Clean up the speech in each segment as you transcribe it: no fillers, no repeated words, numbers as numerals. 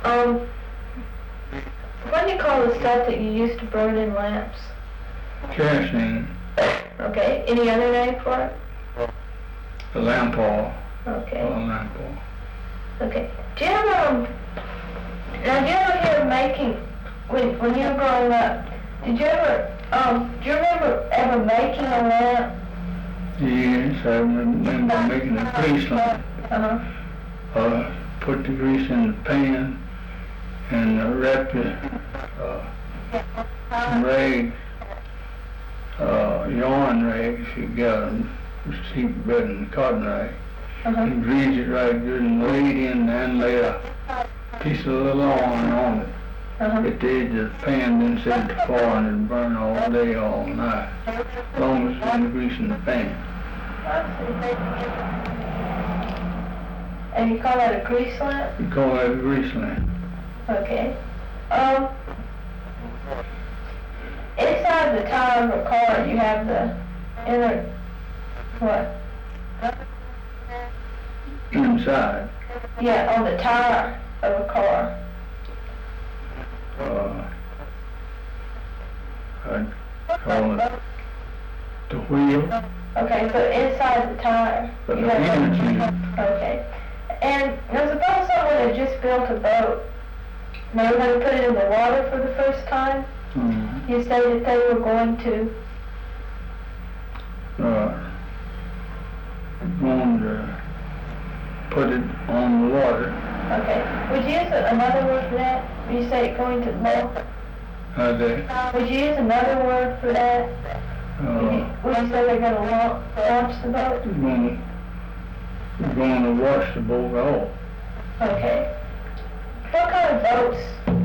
What do you call the stuff that you used to burn in lamps? Kerosene. Okay. Any other name for it? A lamp oil. Okay. A lamp oil. Okay. Do you ever, now do you ever hear making, when you were growing up, did you ever, do you remember ever making a lamp? Yes, I remember making a grease lamp. Put the grease in the pan and wrap some rags, yarn rags, you got them, just keep better than cotton rag. And grease it right good and lay it in and lay a piece of little iron on it. At the edge of the pan, then set it to fire and it'd burn all day, all night, as long as it's in the grease in the pan. And you call that a grease lamp? We call that a grease lamp. Okay. Inside the tire of a car, you have the inner, what? Inside? Yeah, on the tire of a car. I'd call it the wheel. Okay, but inside the tire. But the engine. Okay. And now suppose someone had just built a boat. They were going to put it in the water for the first time. You say that they were going to put it on the water. Okay. Would you use another word for that? When you say going to launch? Would you use another word for that? Would you say they're going to launch the boat? We're going to wash the boat off. Okay. What kind of boats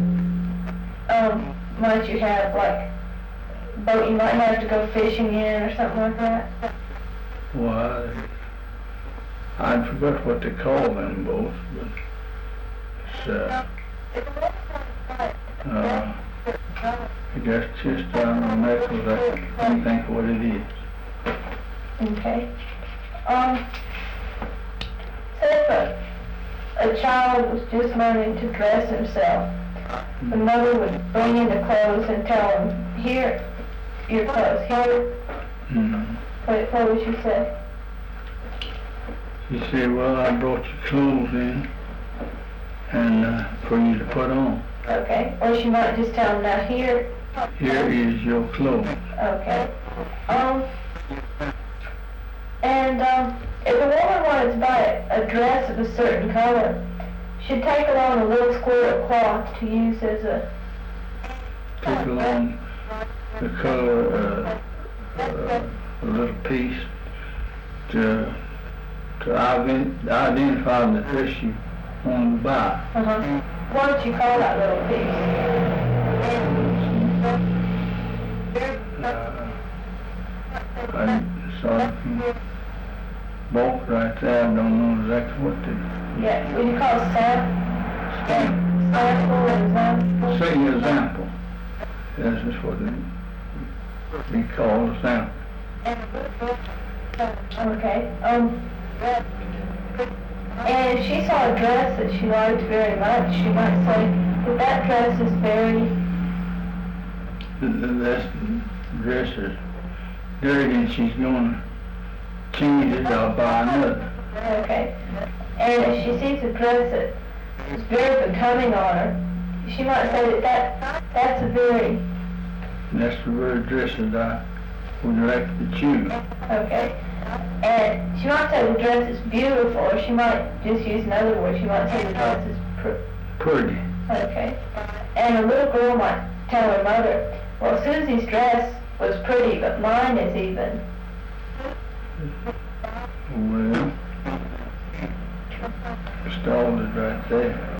might you have? Like a boat you might have to go fishing in or something like that? Well, I forgot what they call them boats, but I guess just metals, I can't think what it is. Okay. Say if a child was just learning to dress himself, the mother would bring in the clothes and tell him, here, your clothes, here. What would you say? You say, well, I brought your clothes in and for you to put on. Okay. Or she might just tell him, now here is your clothes. Okay. If a woman wanted to buy a dress of a certain color, she'd take along a little square of cloth to use as a... Take along the color, a little piece to identify the dress you want to buy. What would you call that little piece? Bulk right there, I don't know exactly what to... Yeah, would you call it sample or example? Say example. This is what it be called a sample. Okay. And if she saw a dress that she liked very much, she might say, but that dress is very... That dress is dirty and she's going to change it, I'll buy another. Okay. And if she sees a dress that is very becoming on her, she might say that's a very... That's the very dress that I would like to choose. Okay. And she might say the dress is beautiful, or she might just use another word. She might say the dress is pretty. Okay. And a little girl might tell her mother, well, Susie's dress was pretty, but mine is even... Well, stalled it right there.